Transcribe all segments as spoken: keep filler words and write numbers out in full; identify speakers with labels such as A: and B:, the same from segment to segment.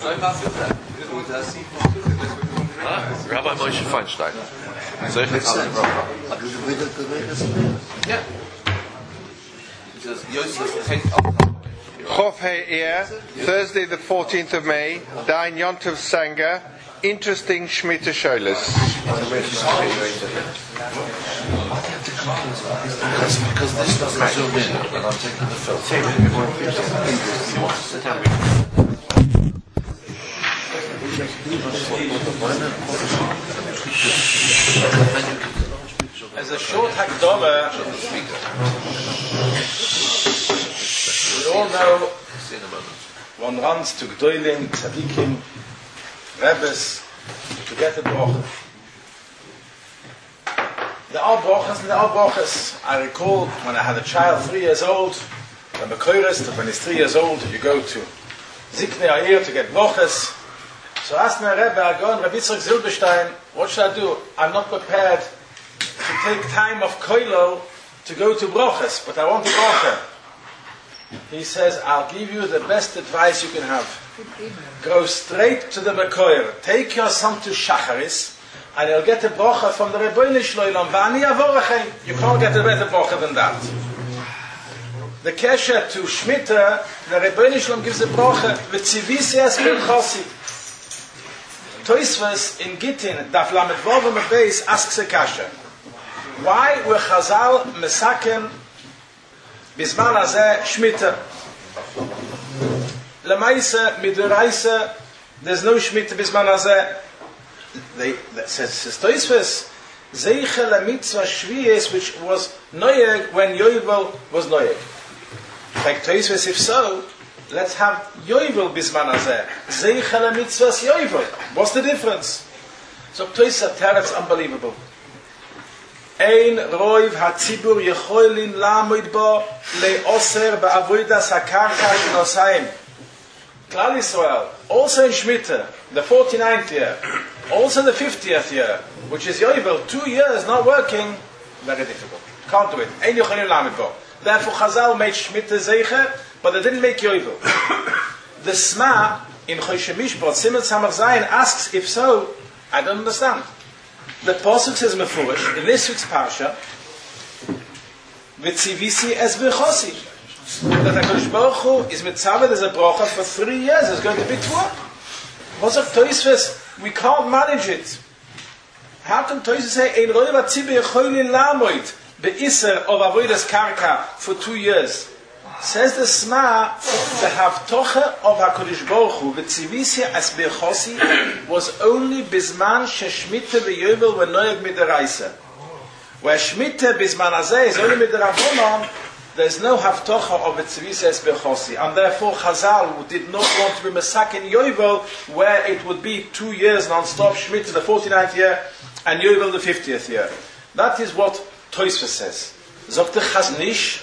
A: Rabbi Moshe Feinstein. Yeah.
B: Chof He'er, Thursday the fourteenth of May, Dain Yontov Sanger, interesting Shemitah Sholas.
C: Because this doesn't zoom in when I'm taking the film.
D: As a short Hakdama, we all know one runs to Gdoilim, Tzadikim, Rebbes to get a bracha. There are brachas and there are brachas. I recall when I had a child three years old, the Mekoiris, that when he's three years old, you go to Ziknei Ha'ir to get brachas. So I asked my Rebbe, I go and Rabbi Yitzchak Zilberstein, what should I do? I'm not prepared to take time of koilo to go to brachas, but I want a bracha. He says, I'll give you the best advice you can have. Go straight to the Mekoir. Take your son to Shacharis, and you'll get a bracha from the Rebbeinu Shloilom. V'ani avorachem. You can't get a better bracha than that. The kesher to Shemitah, the Rebbeinu Shloilom gives a bracha. V'tzivisi es birchosi. Toisvus in Gittin, Daf Lamed Vav Amud Beis, asks a kasha. Why were Chazal mesaken bizman hazeh Shemitah? Lemaisa miduraisa, there's no Shemitah bizman hazeh. They that says says Toisvus zeicha lamitzvah shviyes, which was noyeg when Yovel was noyeg. Like Toisvus, if so, let's have Yovel bizman hazeh. Zeicha lamitzvahs Yovel. What's the difference? So Toisvus teretz unbelievable. Ein roiv hatzibur yecholin lamoid bo leoser ba'avodas hakarka shnosayim. Klal Yisrael, also in Shemitah, the forty-ninth year, also the fiftieth year, which is Yovel, two years not working, very difficult. Can't do it. Ein yecholin lamoid bo. Therefore Chazal made Shemitah zeicher, but they didn't make Yovel. The Sma in Choshe Mishpat, Siman Samach Zayin, asks, if so, I don't understand. The Pasuk says Mefurish, in this week's Parsha, V'tzivisi es b'chosi. That HaKadosh Baruch Hu is mitzaveh, there's a bracha for three years, there's going to be tvua. What's up Toisvus? We can't manage it. How can Toisvus say, Ein roi v'tzibur yecholin lamoid be'iser of avodas karka for two years? Says the Sma, the Havtocha of HaKadosh Baruch Hu, V'tzivisi as b'chosi, was only Bizman Sheshmita v'Yovel v'Noyeg midaraisa. Where Shmita Bizman Hazeh is only midarabonon, there's no Havtocha of V'tzivisi as b'chosi. And therefore Chazal did not want to be Mesak in Yovel, where it would be two years non-stop, Shmita the forty-ninth year, and Yovel the fiftieth year. That is what Toisvus says. Zokte Chaznish,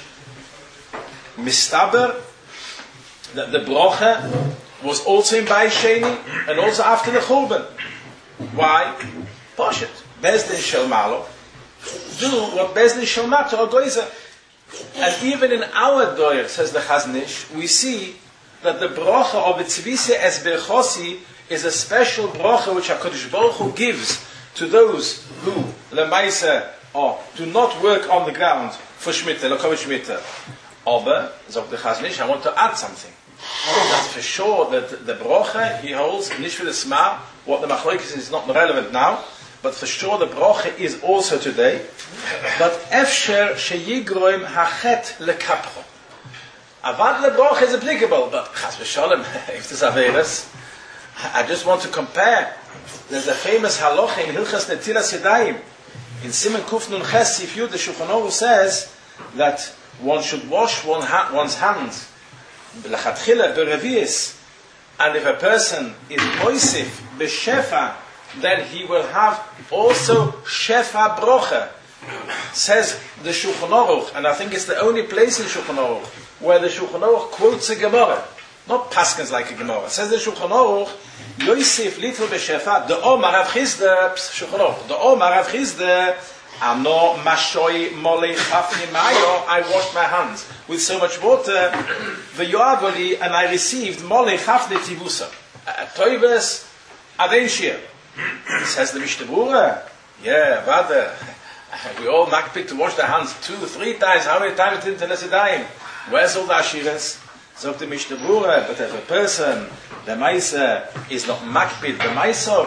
D: Mistaber, that the bracha was also in Bayis Sheni and also after the Churban. Why? Poshet. Bezdin Shel Malo. Do what Bezdin Shel Mato or Goiza. And even in our Doyer, says the Chaznish, we see that the bracha of V'tzivisi es b'chosi is a special bracha which HaKadosh Baruch Hu gives to those who, Lemaisa, or do not work on the ground for Shemitah, L'kovit Shemitah. Aber, sagt the Chaznish, I want to add something. That's for sure that the brocha he holds, nicht for the Sma, what the Machlokes is not relevant now, but for sure the brocha is also today. But efsher sheyigroim hachet lekapcho. Avad le brocha is applicable, but chas v'sholem, if there's averes, I just want to compare. There's a famous halacha in Hilchas Netilas Yadayim. In Siman Kuf Nun Ches Sif Yud, the Shulchan Aruch says that one should wash one ha- one's hands, b'lechatchila, b'revi'is, and if a person is moisif, b'shefa, then he will have also shefa brocha. Says the Shulchan Aruch, and I think it's the only place in Shulchan Aruch where the Shulchan Aruch quotes a Gemara, not paskins like a Gemara. Says the Shulchan Aruch, Yosef little b'shefa, the Omar Rav Chizda, Shulchan Aruch, the Omar Rav Chizda, Ano mashoi mole chafni mayo. I washed my hands with so much water. V'yoavoli, and I received mole chafni tivusa. Toives Aden Shir. Says the Mishnah Berurah. Yeah, Vada. We all makpid to wash their hands two, three times. How many times did it in Where's all the Ashiras? So the Mishnah Berurah, but if a person, the Maisa, is not makpid, the Maisov,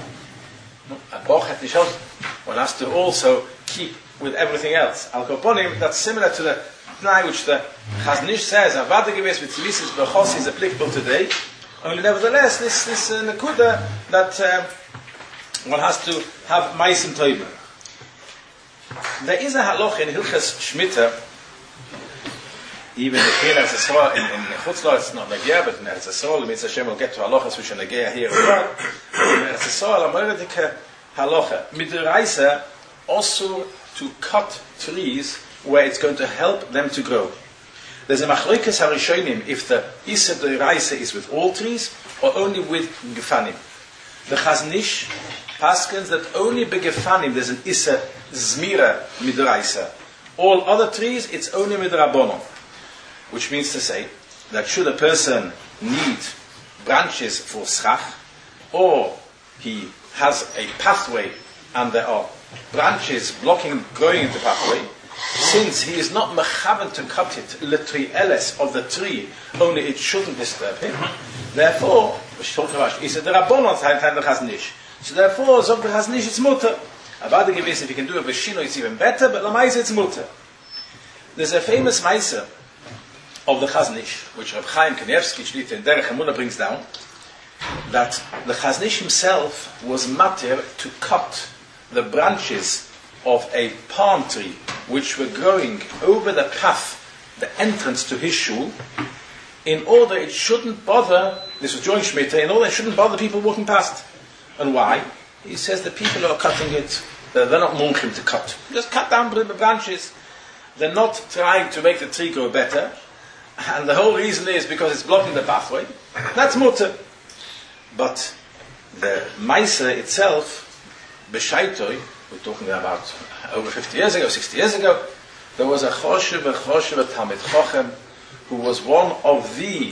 D: a Bochet Nishot, one has to also keep with everything else. Al Koponim, that's similar to the Tnai which the Chaznish says, Avada Geves with Tzivisis Bechos is applicable today. Only nevertheless, this this uh, Nakuda that um, one has to have Maisim Toibah. There is a halacha in Hilchas Shmita, even if here as a soil in, in Chutzlar it's not Nagia, but in Eretz Yisrael, the Mitzvah Hashem will get to halachas which are Nagia here as well. In Eretz Yisrael, a Moeredike halacha Midiraisa also to cut trees where it's going to help them to grow. There's a Machlokes Harishonim if the Issa D'Oraisa is with all trees or only with Gefanim. The Chaznish paskins that only by Gefanim there's an Issa Zmira Midoraisa. All other trees, it's only Midrabonon. Which means to say that should a person need branches for schach, or he has a pathway and there are branches blocking growing in the pathway, since he is not mechaven to cut it, letri eles of the tree, only it shouldn't disturb him. Therefore, he said the Rabbanon time the Chaznish. So therefore, Zog the Chaznish it's mutter. About the Gewiss, if you can do a Veshino, it's even better, but Lamaisa it's mutter. There's a famous Maisa of the Chaznish, which Reb Chaim Kanievsky Shlita in Derech Emunah brings down, that the Chaznish himself was matir to cut the branches of a palm tree which were growing over the path, the entrance to his shul, in order it shouldn't bother, this was during Shemitah, in order it shouldn't bother people walking past. And why? He says the people who are cutting it, they're, they're not munchim to cut. Just cut down the branches. They're not trying to make the tree grow better. And the whole reason is because it's blocking the pathway. That's mutter. But the Maisa itself, B'shaitoi, we're talking about over fifty years ago, sixty years ago, there was a Choshev, a Choshev, a Talmid Chochem, who was one of the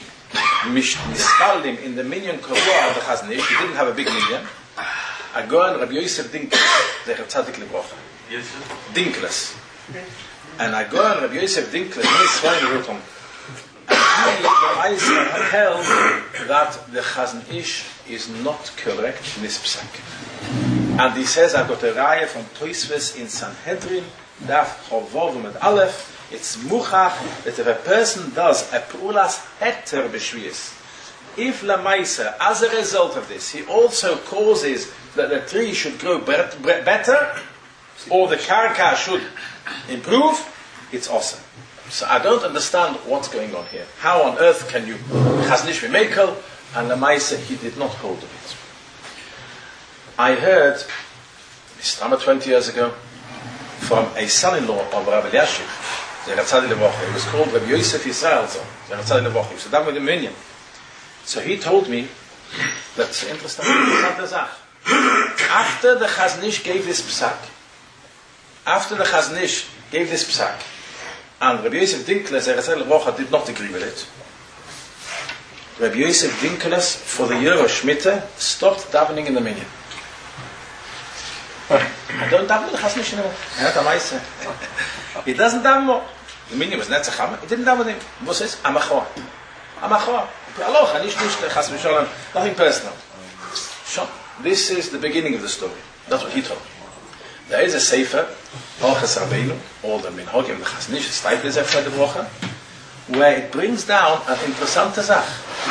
D: Mishpalim in the minyan Korah of the Chaznish. He didn't have a big minyan. A Goan, Rabbi Yosef Dinkles, the Tzadik Lebrocha. Dinkles. And a Goan, Rabbi Yosef Dinkles, he swung the Rutom. And he, the Maisa, held that the Chaznish is not correct in this psak. And he says, I've got a raya from Toisves in Sanhedrin, Daf Chovov with Aleph. It's muchach that if a person does a p'ulas heter b'shviyas, if lamaisa, as a result of this, he also causes that the tree should grow better, or the karka should improve, it's awesome. So I don't understand what's going on here. How on earth can you chaznish v'mekel, and lamaisa he did not hold of it. I heard, this time twenty years ago, from a son-in-law of Rabbi Eliashiv, it was called Rabbi Yosef Yisrael. He was done with the minyan. So he told me that's interesting. After the Chaznish gave this psak, after the Chaznish gave this psak, and Rabbi Yosef Dinkles did not agree with it, Rabbi Yosef Dinkles for the year of Shemitah stopped davening in the minyan. I don't daven with the Chaznish anymore. He doesn't daven more. The minyan was netzacham. He didn't daven with him. What says? Amachor. Amachor. Aloha. Nish nish chas v'shalom. Nothing personal. So, this is the beginning of the story. That's what he told me. There is a sefer, Orchas Rabbeinu, all the minhagim, the Chaznish, the Steipler Sefer de Brocha, where it brings down an interessante Sach.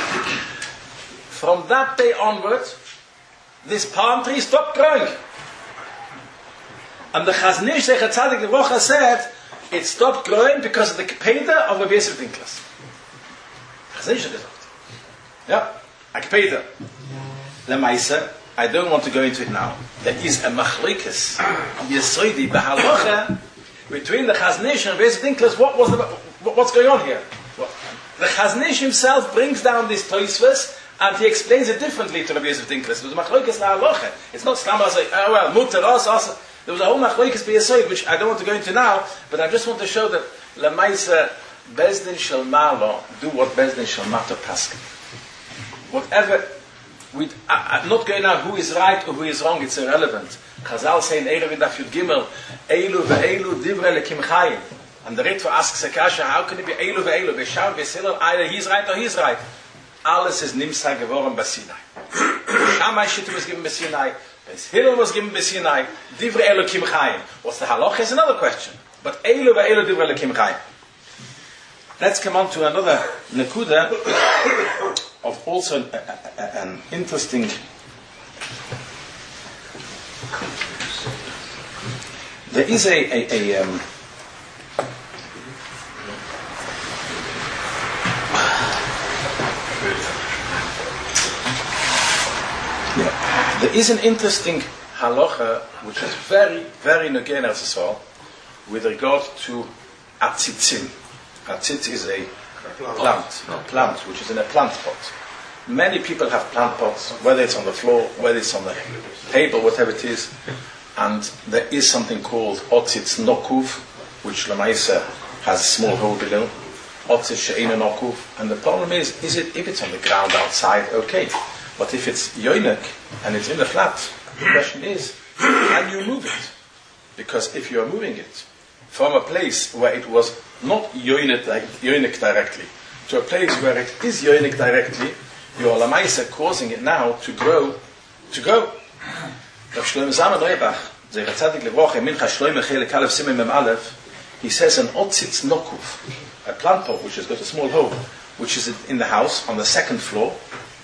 D: From that day onward, this palm tree stopped growing. And the Chaznish, the Tzadik de Brocha said, it stopped growing because of the Kepeda of Rabbi Yosef Dinkles. Chaznish did it. Yeah, a Kepeda. The Maisa, I don't want to go into it now. There is a Machlokes, Yesoidi, Behalocha, between the Chaznish and Rabbi Yosef Dinkles. What was the, what's going on here? Well, the Chaznish himself brings down this Toisves, and he explains it differently to Rabbi Yosef Dinkles. It was Machlokes Behalocha. It's not Stam as oh well, Mutter, Os, Os. There was a whole machlokes b'yasoid, which I don't want to go into now, but I just want to show that Lamaisa Bezdin Shel Malo do what Bezdin Shel Mato Paskin. Whatever we I'm not going now who is right or who is wrong, it's irrelevant. Chazal say in Erev Daf Yud Gimel, Eilu ve'eilu divrei lekim chayim. And the Ritva asks Akasha, how can it be Eilu ve'eilu? Beshav v'Hillel, either he's right or he's right. Alles is Nimsa geworden bei Sinai. Shammai Shittim was given by Sinai. Hillel was given by Sinai. Divrei lekim chayim. What's the halacha is another question. But Eilu ve'eilu divrei lekim chayim. Let's come on to another nekuda of also an, a, a, an interesting there is a, a, a um, yeah, there is an interesting halacha which is very, very nogay as well with regard to atzitzim. Atzitz is a plant, a plant which is in a plant pot. Many people have plant pots, whether it's on the floor, whether it's on the table, whatever it is. And there is something called otzitz nokuv, which Lamaisa has a small hole below. Otzitz she'eino nokuv. And the problem is, is it if it's on the ground outside, okay. But if it's yoinek and it's in the flat, the question is, can you move it? Because if you are moving it from a place where it was not yoinek, yoinek directly to a place where it is yoinek directly, you are lamaisa causing it now to grow, to grow. Rav Shlomo Zalman Auerbach, Zecher Tzadik Livrocha, Mincha Shlomo Chelek Aleph Siman Mem Aleph, he says an otzitz nokuv, a plant pot which has got a small hole, which is in the house on the second floor,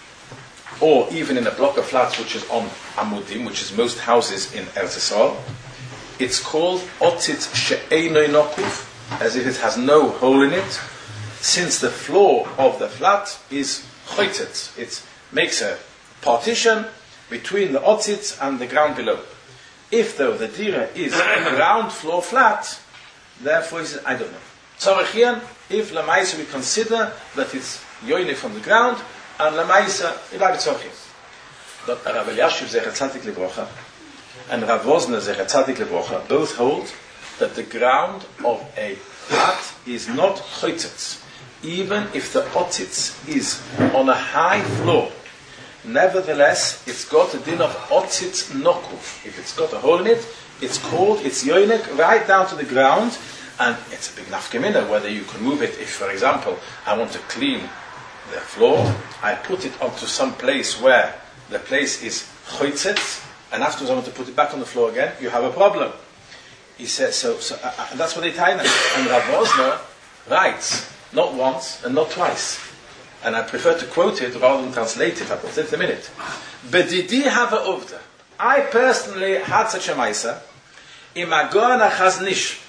D: or even in a block of flats which is on amudim, which is most houses in Eretz Yisrael. It's called otzitz she'eino nokuv, as if it has no hole in it, since the floor of the flat is choitzet. It makes a partition between the otzitz and the ground below. If though the dira is a ground floor flat, therefore he says, I don't know. Tzarachian, if lamaisa we consider that it's yoine from the ground, and lamaisa, ilai b'tzorchim. But Rav Elyashiv Zecher Tzadik Livrocha and Rav Wosner Zecher Tzadik Livrocha both hold that the ground of a flat is not choitzet, even if the otzitz is on a high floor. Nevertheless, it's got a din of otzitz nokuv. If it's got a hole in it, it's called, it's yoinek, right down to the ground, and it's a big nafkamina whether you can move it. If, for example, I want to clean the floor, I put it onto some place where the place is choitzet, and afterwards I want to put it back on the floor again, you have a problem. He says, so, so uh, uh, that's what they tie them. And Rav Wosner writes, not once and not twice. And I prefer to quote it rather than translate it. I'll put it in a minute. Bedidi have a uvda. I personally had such a maisa. Imagona chaznish.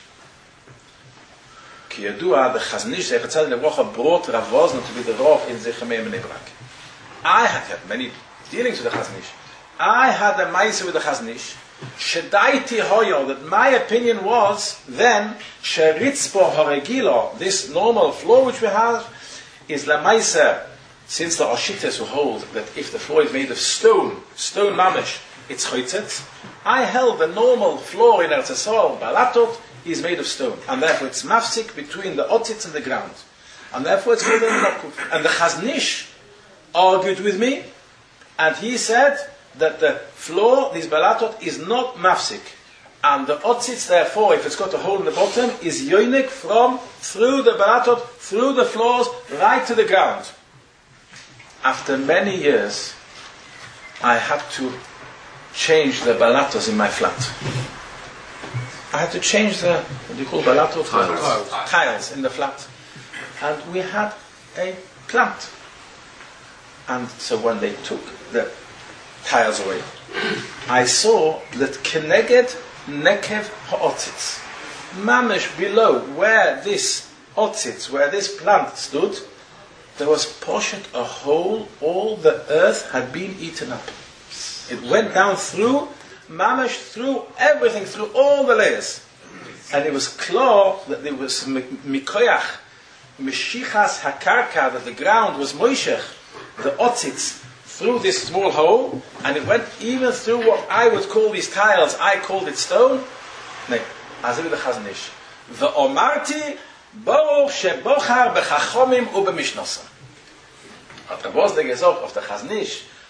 D: Ki yadua, the chaznish, Zecher Tzadik Livrocha, brought Rav Wosner to be the Rav in Zecher Meir Bnei Brak. I had had many dealings with the chaznish. I had a maisa with the chaznish. Shedaiti hoyo, that my opinion was then, sheritzpo horegilo, this normal floor which we have, is lamaisa, since the Oshites who hold that if the floor is made of stone, stone mamish, it's choitzet. I held the normal floor in Eretz Yisrael, balatot, is made of stone, and therefore it's mafsik between the otzitz and the ground, and therefore it's called a nokuv. And the chaznish argued with me, and he said that the floor, this balatot, is not mafsik. And the otzitz, therefore, if it's got a hole in the bottom, is yoinik from through the balatot, through the floors, right to the ground. After many years, I had to change the balatos in my flat. I had to change the, what do you call balatot? Tiles. Tiles in the flat. And we had a plant. And so when they took the tiles away, I saw that keneged nekev ha'otzitz, mamish below where this otzitz, where this plant stood, there was portioned a hole. All the earth had been eaten up. It went down through, mamish through everything, through all the layers, and it was clear that there was mikoyach, mishichas hakarka, that the ground was moishech, the otzitz, through this small hole, and it went even through what I would call these tiles. I called it stone. No, Aziv the Chaznish. The Omarti Baruch Shebochar Bechachomim Ubemishnosa. But there was the gesagt of the Chaznish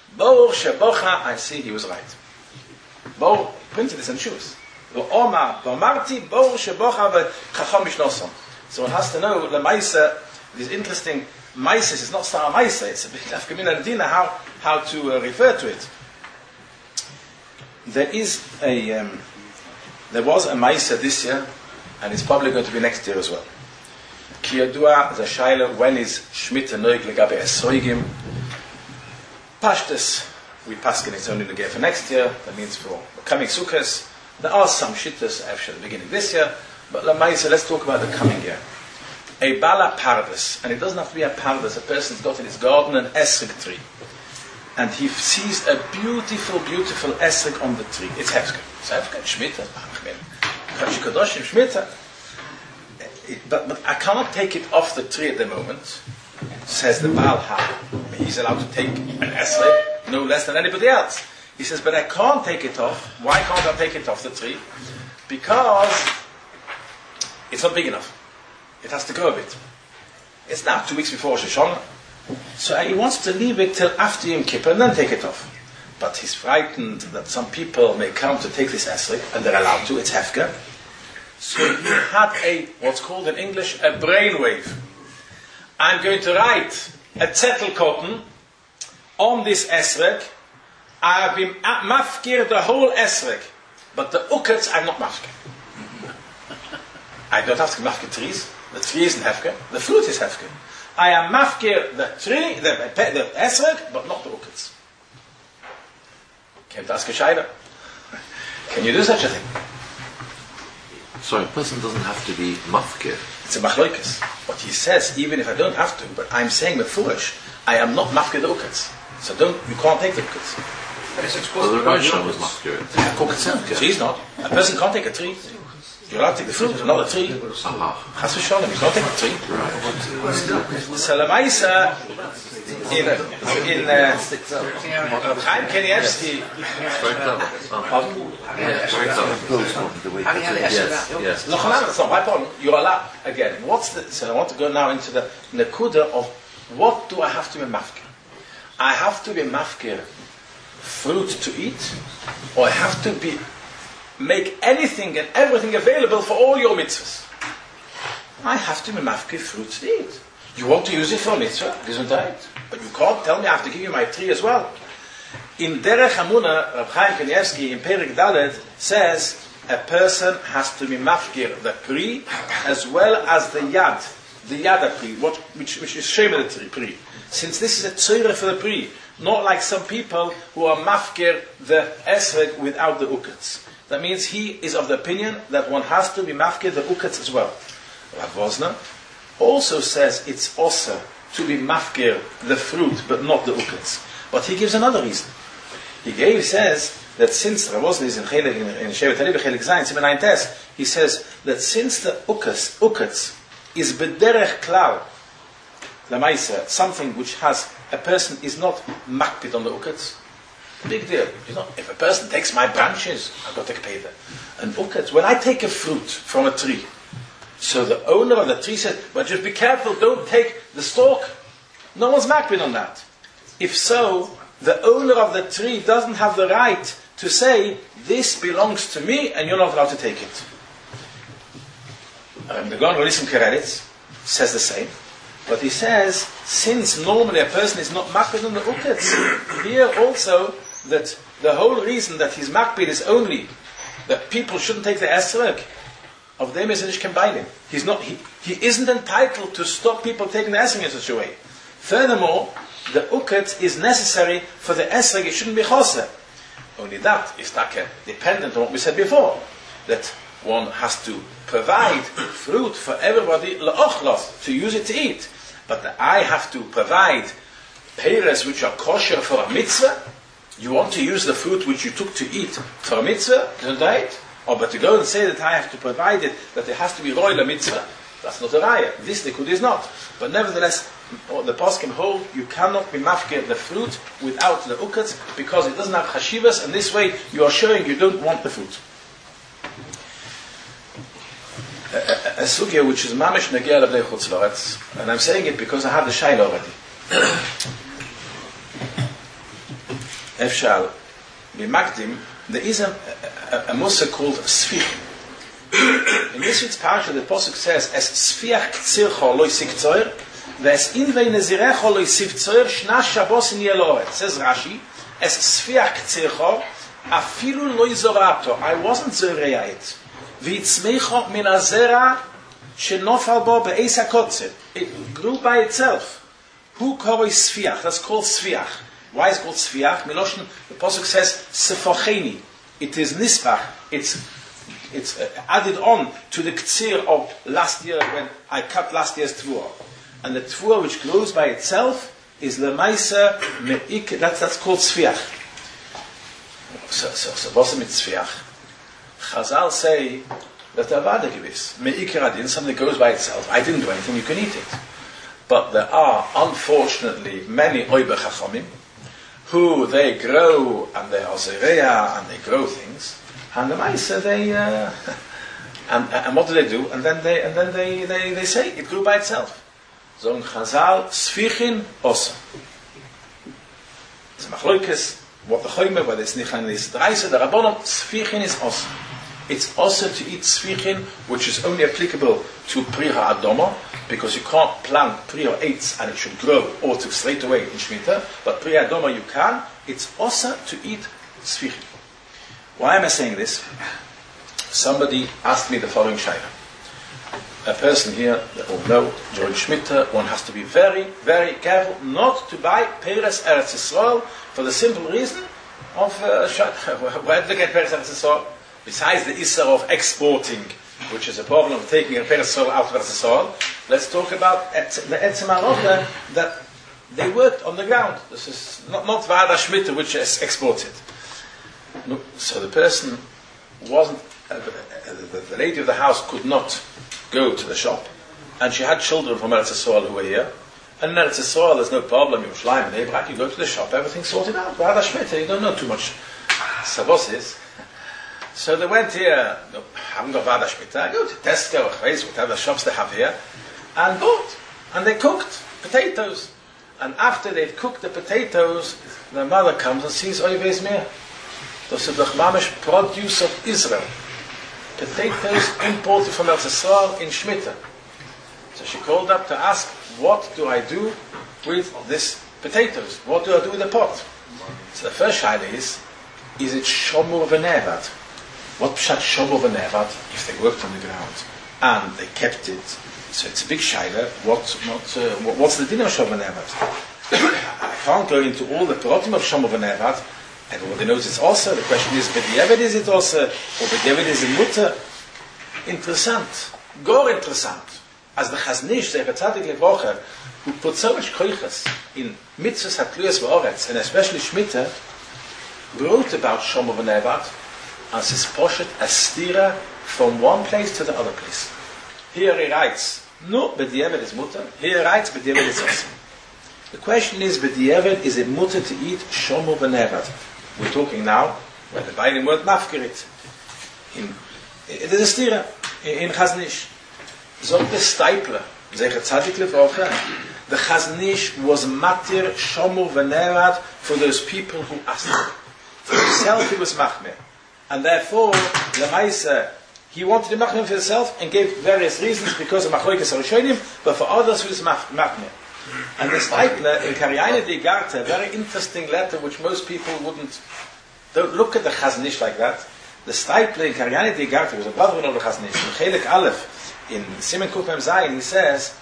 D: Bo Shebocha, I see he was right. Bo printed this in shoes. Bo Oma, Bo Marti, Bo Shebocha, Chacham Mishnosom. So one has to know the Maisa, this interesting Maisa, it's not Star Maisa, it's a bit Afkamina Dina, how, how to uh, refer to it. There is a, um, there was a Maisa this year, and it's probably going to be next year as well. Ki Yadua, the Shaila, when is Shmita Noig Legabe Esoigim? Pashtus, we paskin it's only to get for next year, that means for coming Sukkos. There are some shittas actually at the beginning of this year, but Lamaisa, let's talk about the coming year. A Bala Pardas, and it doesn't have to be a Pardas, a person's got in his garden an esrog tree, and he sees a beautiful, beautiful esrog on the tree. It's Hefker. It's Hefker, Shmita, Kadoshim, Shmita. But, but I cannot take it off the tree at the moment, says the Baal Ha. He's allowed to take an esrog no less than anybody else. He says, but I can't take it off. Why can't I take it off the tree? Because it's not big enough. It has to go a bit. It's now two weeks before Rosh Hashanah. So he wants to leave it till after Yom Kippur and then take it off. But he's frightened that some people may come to take this esrog, and they're allowed to, it's Hefker. So he had a, what's called in English, a brainwave. I'm going to write a zettel cotton on this esrog. I have been mafkir the whole esrog, but the ukets I'm not mafkir. I don't have to mafkir trees. The tree isn't hefker. The fruit is hefker. I am mafkir the tree, the, the esrog, but not the ukets. Can't ask a shaila. Can you do such a thing?
A: So a person doesn't have to be mafkir.
D: It's a machloikas. But he says, even if I don't have to, but I'm saying with foolish, I am not mafkir the ukets. So don't, you can't take the ukets.
A: Well, the Rosh was mafkir.
D: The tree's not. A person can't take a tree. You're allowed to take the fruit, not the tree. Chas v'shalom, you can't take the tree. So Lamaisa, in in uh, Chaim Kanievsky, yes, no, that's not my problem. You're allowed again. What's the? So I want to go now into the nekuda of what do I have to be mafkir? I have to be mafkir fruit to eat, or I have to be make anything and everything available for all your mitzvahs. I have to be mafkir fruit to eat. You want to use it for a mitzvah, isn't right? But you can't tell me I have to give you my tree as well. In Derech Hamuna, Reb Chaim Kanievsky in Perik Dalet says a person has to be mafkir the pri as well as the yad, the yada pri, what, which, which is shame of the pri. Since this is a tzorah for the pri, not like some people who are mafkir the esrog without the ukets. That means he is of the opinion that one has to be mafkir the ukets as well. Rav Wosner also says it's also to be mafkir the fruit, but not the ukets. But he gives another reason. He gave, says that since Rav Wosner is in Chelik, in, in Shevet Halevi, Chelik Zayin, Siman Ayin Tes, he says that since the ukets, ukets is bederech klal, lamaisa, something which has a person is not makpid on the ukets. Big deal. You know, if a person takes my branches, I've got to pay them. And ukets, when I take a fruit from a tree, so the owner of the tree says, but just be careful, don't take the stalk. No one's makpid on that. If so, the owner of the tree doesn't have the right to say, this belongs to me and you're not allowed to take it. Um, the Gaon Rolissim Kereditz says the same. But he says, since normally a person is not makpid on the ukets, here also that the whole reason that he's makpid is only that people shouldn't take the esrog of them is combining. He's not. He, he isn't entitled to stop people taking the esrog in such a way. Furthermore, the uket is necessary for the esrog. It shouldn't be choser. Only that is taka dependent on what we said before, that one has to provide fruit for everybody la'ochlos, to use it to eat. But the, I have to provide peiros which are kosher for a mitzvah. You want to use the fruit which you took to eat for a mitzvah, isn't right? Or but to go and say that I have to provide it, that it has to be royal a mitzvah, that's not a raya. This likud is not. But nevertheless, the poskim hold you cannot be mafkir the fruit without the ukets because it doesn't have chashivas, and this way you are showing you don't want the fruit. A, a, a sugya which is mamish negeh l'bnei chutz la'aretz, and I'm saying it because I had the shaila already. Efshal, B'Makdim, there is a, a, a Musa called Sfichim. In this week's parasha, the Pasuk says, Es Sfiach K'tzircho lo yisik tzoyer, Ves Invei Nezirecho lo yisiv tzoyer, Shna Shabbos in Yeloret. Says Rashi, Es Sfiach K'tzircho, Afilu lo yizorato. I wasn't zoreya it. V'itzmecho min azera shenofal bo be'eis hakotzer. It grew by itself. Who koroi Sfiach? That's called Sfiach. Why is it called Sfiach? Miloshin, the Pasuk says, Sefocheni. It is Nisbach. It's It's uh, added on to the ktsir of last year when I cut last year's tvua. And the tvua which grows by itself is lemaisa me'ik, that's, that's called sfiach. So, so, so what's it sfiach? Chazal say that the avada gives me'ikir adin, something that goes by itself. I didn't do anything, you can eat it. But there are, unfortunately, many oiber chachamim who they grow and they are zereya and they grow things. And the Maisa, they, uh, and, and what do they do? And then they, and then they, they, they say, it grew by itself. So in Chazal, Sfichin, Osa. It's Machloikes, what the Choyme, whether it's Nichan, it's Dreise, the Rabbanot, Sfichin is Osa. It's Osa to eat Sfichin, which is only applicable to Priha Adoma, because you can't plant Priha eights and it should grow, or to straight away in Shemitah, but Priha Adoma you can. It's Osa to eat Sfichin. Why am I saying this? Somebody asked me the following shayla. A person here that will know during Shemitah, one has to be very, very careful not to buy Peres Eretz Yisrael for the simple reason of uh, where do they get Peres Eretz Yisrael? Besides the issur of exporting, which is a problem of taking a Peres Yisrael out of Eretz Yisrael, let's talk about the Etzem Alocha that they worked on the ground. This is not, not Vada Shemitah which is exported. No, so the person wasn't, uh, the, the lady of the house could not go to the shop, and she had children from Eretz Yisrael who were here, and in Eretz Yisrael there's no problem, you're Shleim and Abraham, you go to the shop, everything's sorted out, Vada Shemitah, you don't know too much. Savos. So they went here, no, haven't got Vada Shemitah, go to Tesco or Chayes, whatever shops they have here, and bought, and they cooked potatoes, and after they've cooked the potatoes, the mother comes and sees Oyvez Mir. Das ist doch mamish produce of Israel. Potatoes imported from Eretz Yisrael in Shemitah. So she called up to ask, what do I do with this potatoes? What do I do with the pot? So the first shaila is, is it shomur v'nevad? What pshat shomur v'nevad? If they worked on the ground and they kept it, so it's a big shaila. What, what, uh, what, what's the din of shomur v'nevad? I can't go into all the parotim of shomur v'nevad. Everybody knows it's also. The question is, b'diavad is it also, or b'diavad is it mutter? Interessant. Gor interessant. As the Chaznish, the Rebbe Levrocher, who put so much koiches in mitzvahs hatluyas v'oretz, and especially Shemitah, wrote about Shomer v'nevad as his poshet as stira from one place to the other place. Here he writes, no, b'diavad is mutter. Here he writes, b'diavad is also. The question is, b'diavad, is it mutter to eat Shomer v'nevad? We're talking now, when the Bainim weren't mafkirit. In, it is a stira, in Chaznish. Zog the Stipler, Zecher Tzadik Levrocha, the Chaznish was matir Shomer v'nevad for those people who asked him. For himself he was machmir. And therefore, Lemaisa, he wanted to machmir for himself and gave various reasons because of Machloikas Rishonim, but for others he was machmir. And the Stipler in Karyaina de Garta, a very interesting letter which most people wouldn't, don't look at the Chaznish like that. The Stipler in Karyaina de Garta was a brother of the Chaznish. In Chelik Aleph, in Simen Kufem Zayin, he says,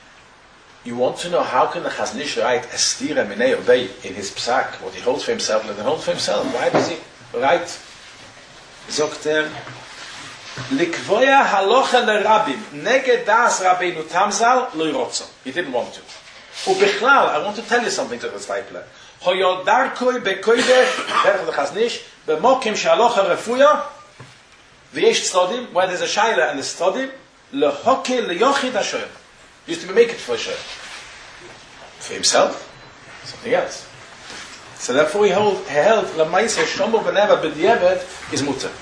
D: you want to know how can the Chaznish write Estira Minei Obey in his psak, what he holds for himself, let him hold for himself. Why does he write Zokter Likvoya halocha lerabim neged das Rabbeinu Tamzal lo yirotzo. He didn't want to. Ubichlal, I want to tell you something to the Stipler. Hoyod darkoi bekoidesh derech the Chaznish b'mokim shalocha refuya v'yesh tzodim, where there's a shayla and a tzodim lehoke leyochid asher. Used to make it for asher. For himself, something else. So therefore he held, he held lemaisa shomer v'nevad b'diavad is mutter.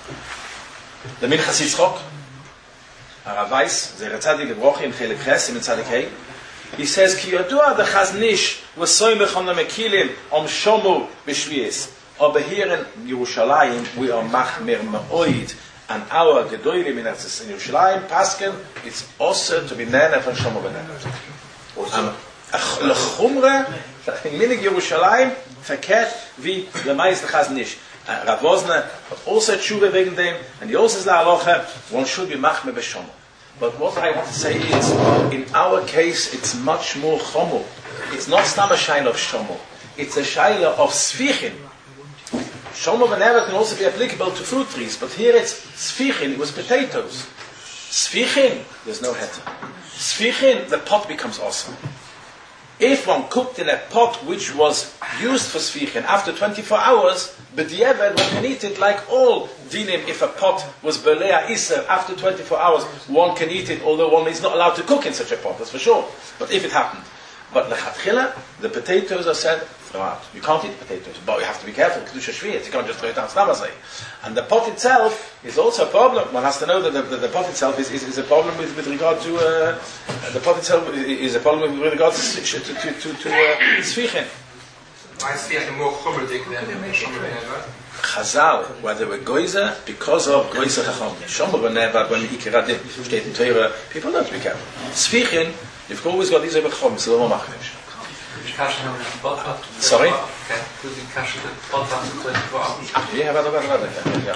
D: The Minchas Yitzchok, Arav Weiss, Zecher Tzadik Levrocha in Chelik Ches, in Tzadik Hey, He says, Ki yodua the chaznish was soymech on the mekilim om shomu b'shvius. Over here in Yerushalayim, we are machmir ma'oid, and our gedolim in Yerushalayim, Paskin, it's also to be nene from shomu b'nene. Lechumre, in minig Yerushalayim, verkehrt wie lemais the chaznish. Rav Wosner hat also tshuva wegen dem, and he also says la halacha, one should be machmir b'shomu. But what I want to say is, in our case, it's much more chomu. It's not stam a shaila of shomu. It's a shaila of sfichin. Shomu v'neva can also be applicable to fruit trees, but here it's sfichin, it was potatoes. Sfichin, there's no heta. Sfichin, the pot becomes awesome. If one cooked in a pot which was used for sfichin after twenty-four hours, but the one can eat it like all dinim. If a pot was belea iser after twenty-four hours, one can eat it, although one is not allowed to cook in such a pot, that's for sure. But if it happened. But lechatchila, the potatoes are said, throw out. You can't eat potatoes, but you have to be careful, kedusha shviyat, you can't just throw it out stamazay. And the pot itself is also a problem. One has to know that the, the, the pot itself is, is, is a problem with, with regard to, uh, the pot itself is a problem with regard to, to, to, to, to uh, sfichin.
E: Why is sfichin more chumradik than shomer v'neva?
D: Chazal, where they were goizer, because of goizer chacham. Shomer v'neva, when ikiradim, steht in Torah, people don't be careful. Sfichin, you've always got these over chacham, so they're more machnish. Sorry? Yeah, rather, rather, rather.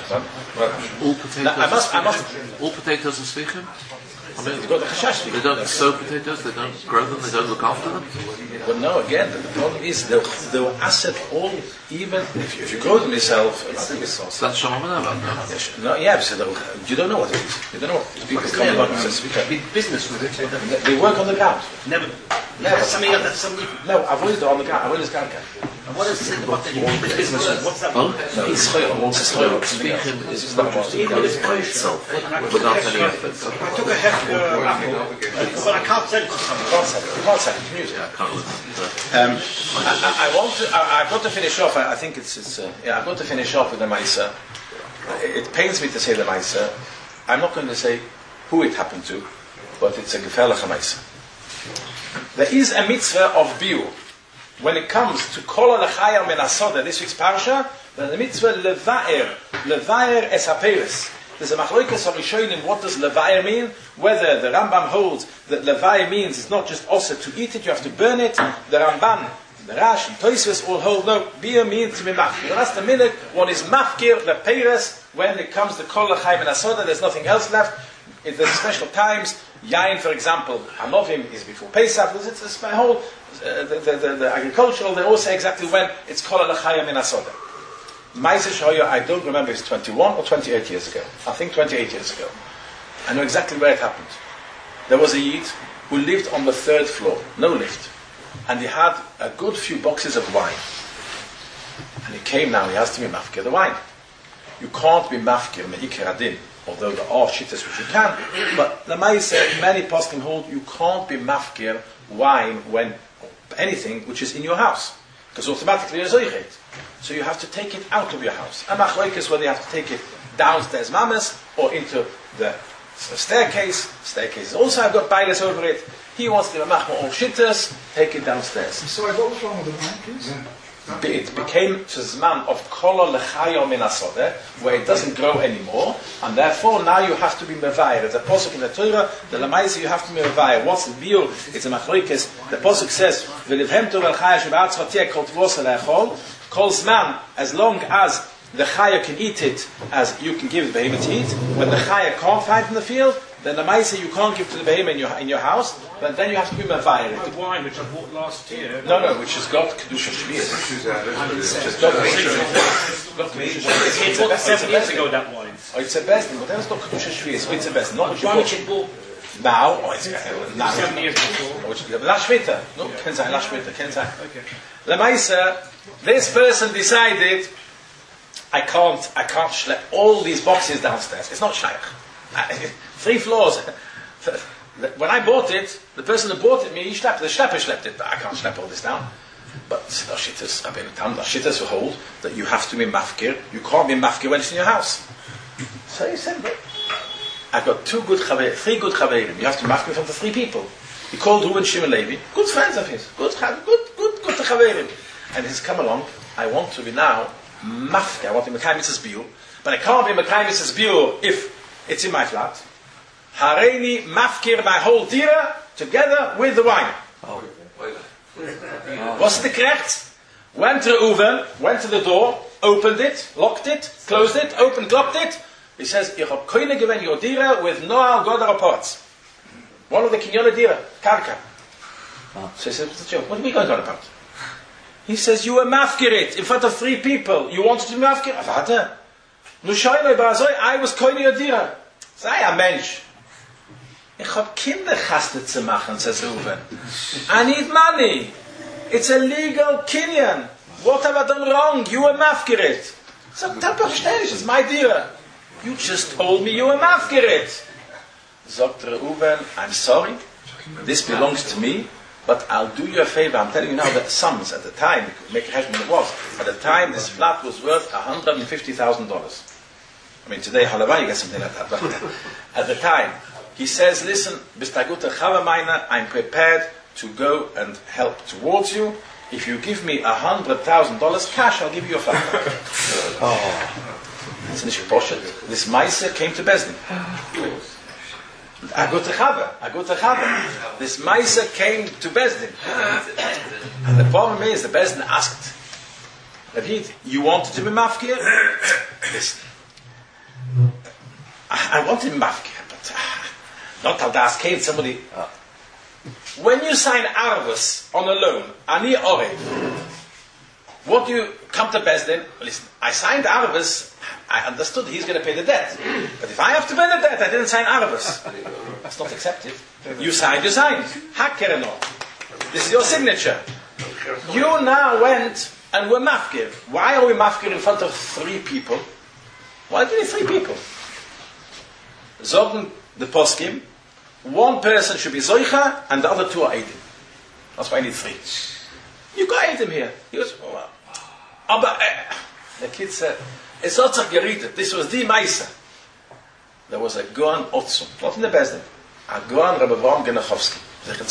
A: All potatoes,
D: Now, I must, I must.
A: all potatoes are sfichin? I mean,
D: You've got the chashash.
A: they don't sow potatoes, they don't grow them, they don't look after them.
D: But no, again, the problem is they'll, they'll asset all, even if you, if you grow them yourself.
A: So that's Shalom Aleichem.
D: No, yeah, so you don't know what it is. You don't know what it is. People come along and say,
F: Big business with it.
D: they work on the ground.
F: Never.
D: Never.
F: Something else. Something.
D: No, avoid it on the ground. Avoid this ground.
F: What is it about the big business? What's that?
A: Oh?
D: No, it's choil. It's choil.
A: Sfichin is not just by itself, without any effort.
F: I took a hefty uh, apple, but I can't sell it to someone.
D: You can't say it. You can't say it. You can use it.
A: Yeah, I can't listen.
D: Um, I, I, I want to. I, I've got to finish off. I, I think it's. it's uh, yeah, I've got to finish off with the Maisa. It, it pains me to say the Maisa. I'm not going to say who it happened to, but it's a gefährliche Maisa. There is a mitzvah of biur. When it comes to kol lechayar min asoda, this week's parsha, the mitzvah levaer, levaer es haperes. There's a machlokas of Rishonim. What does levaer mean? Whether the Rambam holds that levaer means it's not just also to eat it, you have to burn it. The Ramban, the Rash, and Tosfos all hold no. Biur means to be mafkir. That's the minute one is mafkir the peres. When it comes to kol lechayar min asoda, there's nothing else left. In the special times, yain, for example, Anovim is before Pesach. It's, it's my whole uh, the, the, the, the agricultural. They all say exactly when it's kol lechayar min asoda. Ma'aseh Shoya, I don't remember, it's twenty-one or twenty-eight years ago. I think twenty-eight years ago. I know exactly where it happened. There was a Yid who lived on the third floor, no lift, and he had a good few boxes of wine. And he came now, he has to be mafkir the wine. You can't be mafkir me'ikir adin, although there are shittas which you can. But the Ma'aseh, many poskim hold, you can't be mafkir wine when anything which is in your house, because automatically you're zoichet. So you have to take it out of your house. And machlokes whether you have to take it downstairs mamas or into the staircase. Staircase also I've got bailes over it. He wants to machma all shittas, take it downstairs.
G: Sorry, what was wrong with the wine, please?
D: It became to zman of kol lechayo min asodeh, where it doesn't grow anymore, and therefore now you have to be mevayer. There's a pasuk in the Torah, the lamaisi you have to be mevayer. What's the biur? It's a machlokes. The pasuk says, "V'livhem tov el chaya shebaatz chatiek kol tvos elechol." Kol zman, as long as the chaya can eat it, as you can give the behemoth to eat. When the chaya can't find in the field, then the ma'aseh you can't give to the behemoth in your in your house. But then you have to be mevayer.
G: The wine which I bought last year.
D: No, no, which has got kedusha shviyah. It's got kedusha shviyah.
G: It's bought seven years ago, that wine.
D: Oh, it's a best, but then it's got kedusha shviyah. It's a best, not what you
G: Wine
D: bought.
G: which it bought
D: Now, oh, it's now.
G: seven years before.
D: Last shvita. No, ken sein, last shvita, ken sein.
G: Okay.
D: Lemaisa, this person decided, I can't, I can't schlep all these boxes downstairs. It's not shaykh. Three floors. When I bought it, the person who bought it me, he schlepped, the schlepper schlepped it, but I can't schlep all this down. But the shittas, I mean, the shittas hold that you have to be mafkir. You can't be mafkir when it's in your house. So he said, but I've got two good chaver, three good chaverim. You have to be mafkir from the three people. He called Reuben Shimon Levi, good friends of his, good, good, good, good Chaverim. And he's come along, I want to be now mafka, I want to be Mekayim Mitzvahs Biur, but I can't be Mekayim Mitzvahs Biur if it's in my flat. Hareini mafkir my whole dira together with the wine.
A: Oh.
D: Was the correct? Went to Reuven, went to the door, opened it, locked it, closed it, opened, locked it. He says, "Ich hab keine gewen your dira with Noah Godar reports." One of the Kinyona dira, Karka.
A: Oh.
D: So he says, "What's the joke? What are we going on about?" He says, "You were mafkirit in front of three people. You wanted to be mafkir." Avada. Nu shailoi ba'azoi, I was keine your dira. Sei a Mensch. Ich hab Kinder chastet zu machen, says Reuven. I need money. It's a legal Kinyan. What have I done wrong? You were mafkirit. So, it's my dear. You just told me you were mafkirit. Sagt Reuven, I'm sorry. This belongs to me, but I'll do you a favor. I'm telling you now that the sums at the time, make a hashman it was, at the time this flat was worth one hundred fifty thousand dollars. I mean, today, halavai, you get something like that. But at the time, he says, listen, Bistagutta Chavamayna, I'm prepared to go and help towards you. If you give me a hundred thousand dollars cash, I'll give you your flat. Oh. It's an issue. This Maisa came to Bezdin. Agutta Chava, Agutta Chava. This Maisa came to Bezdin. And the problem is, the Bezdin asked, David, you wanted to be mafkir? Listen, I, I wanted to be mafkir, but uh, not how das came, somebody... Uh, when you sign Arvus on a loan, Ani Orev, what do you come to Bezdin? Listen, I signed Arvus, I understood he's going to pay the debt. But if I have to pay the debt, I didn't sign Arvus. That's not accepted. You signed, you signed. Hakereno. This is your signature. You now went and were mafkir. Why are we mafkir in front of three people? Why do you need three people? Zogen the poskim, one person should be Zoicha, and the other two are Eidim. That's why I need three. You got Eidim here. He goes, oh, well. oh, but, uh, the kid said, it's not Geredet. This was the Maisa. There was a Goan Otzum, not in the Bezdin. A Goan Rebbe Avraham Genachowski.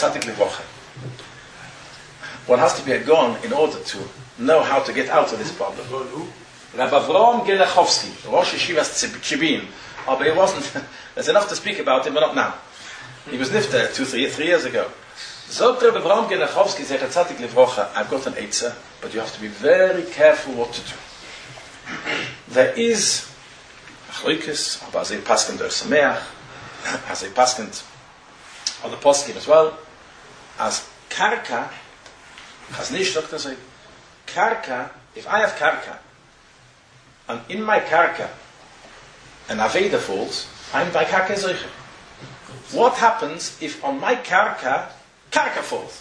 D: One has to be a Goan in order to know how to get out of this problem. Rebbe Avraham Genachowski, Rosh Yeshivas Tzibin. Oh, but it wasn't, there's enough to speak about him, but not now. He was nifter two, three, three years ago. Zog Rebbe Avraham Genachowski, Zechat Tzadik Livrocha, I've got an Eitzah, but you have to be very careful what to do. There is Achloikis, aber as a Paskend der Sameach, as a Paskend on the Poskim as well, as Karka, as nicht, Doctor say, Karka, if I have Karka, and in my Karka, an Aveda falls, I'm by Karka Zoiche. What happens if on my Karka, Karka falls?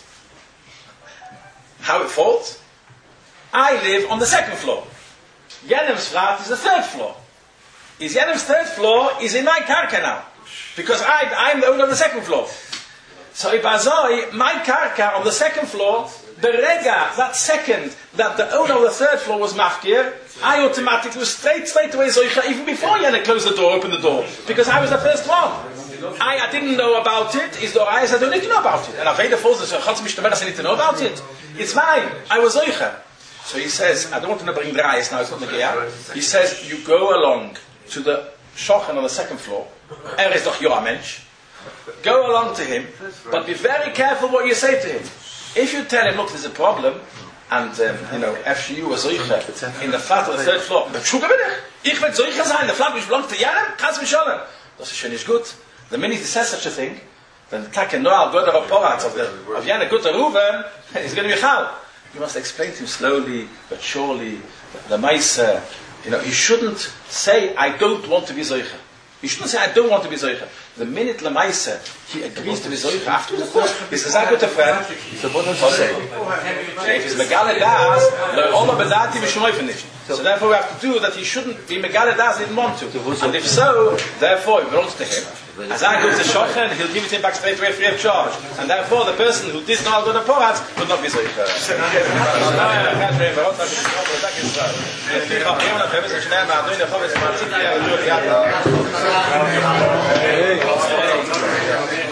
D: How it falls? I live on the second floor. Yenem's flat is the third floor. Is Yenem's third floor is in my Karka now. Because I, I'm the owner of the second floor. So Ibazoi, my Karka on the second floor, the rega, that second, that the owner of the third floor was mafkir, I automatically was straight, straight away Zoicha, even before Yenem closed the door, opened the door. Because I was the first one. I, I didn't know about it. Is the eyes I don't need to know about it. And Aveda falls, so I need to know about it. It's mine. I was Zoicha. So he says, I don't want to bring Drais now, it's not Megea. He says, you go along to the Shochan on the second floor. Er is doch your Mensch. Go along to him, but be very careful what you say to him. If you tell him, look, there's a problem, and, um, you know, F G U was Zoicha in the flat on the third floor. But Shuka bin ich. Ich will Zoicha sein, the flat which belongs to Yenem, Chaz v'sholem. Das ist schon nicht gut. The minute he says such a thing, then the Taka Noah, God of Porat, of Yenem, Gutta Ruven, he's going to be Chal. You must explain to him slowly, but surely, the Maisa, you know, he shouldn't say, I don't want to be Zoicha. He shouldn't say, I don't want to be Zoicha. The minute the Maisa, he agrees to be Zoicha, afterwards, of course, he says, I got a friend, if he's Megale Das, Le'ola Bedati V'Shmoifen nicht. So therefore we have to do that he shouldn't be Megale Das, he didn't want to. And if so, therefore it belongs to him. As I go to Shochan, he'll give it him back straight away free of charge. And therefore the person who did not go to Porat would not be Zoicha. Hey,